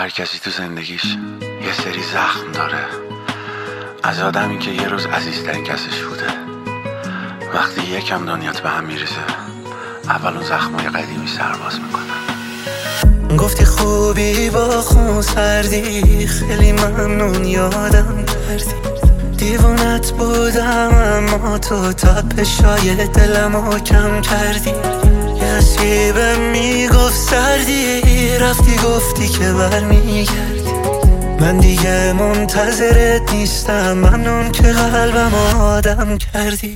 هر کسی تو زندگیش یه سری زخم داره، از آدمی که یه روز عزیزترین کسش بوده. وقتی یکم دنیات به هم میریزه، اول اون زخمای قدیمی سرباز میکنن. گفتی خوبی با خون سردی، خیلی ممنون یادم کردی. دیوونت بودم اما تو تپشای دلمو کم کردی. یه سیبه میگفت سردی، رفتی گفتی که برمیگردی. من دیگه منتظرت نیستم، ممنون که قلبم آدم کردی.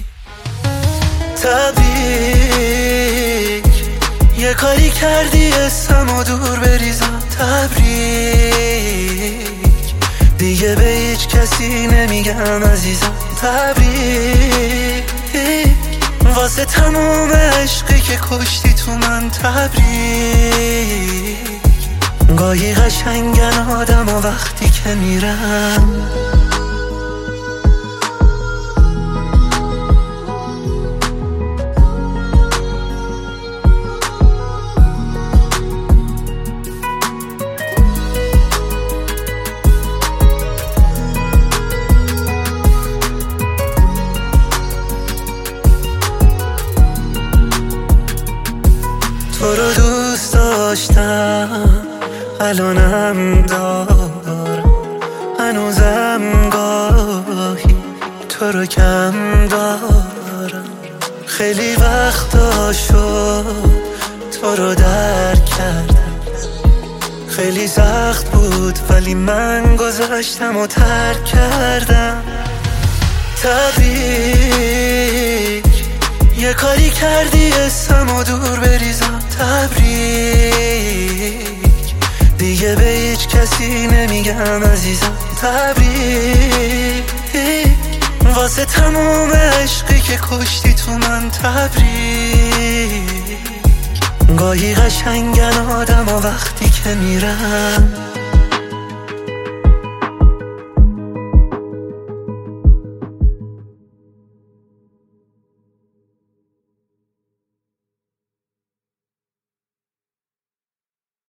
تبریک، یه کاری کردی اسمو دور بریزم. تبریک، دیگه به هیچ کسی نمیگم عزیزم. تبریک، واسه تموم عشقی که کشتی تو من. تبریک، گاهی قشنگن آدم و وقتی که میرم. تو رو دوست داشتم، الانم دارم، هنوزم گاهی تو رو کم دارم. خیلی وقتا شد تو رو درک کردم، خیلی سخت بود ولی من گذاشتم و ترک کردم. تبریک، یه کاری کردی اسمو دور بریزم. تبریک، دیگه به هیچ کسی نمیگم عزیزم. تبریک، واسه تموم عشقی که کشتی تو من. تبریک، گاهی قشنگن آدم و وقتی که میرم.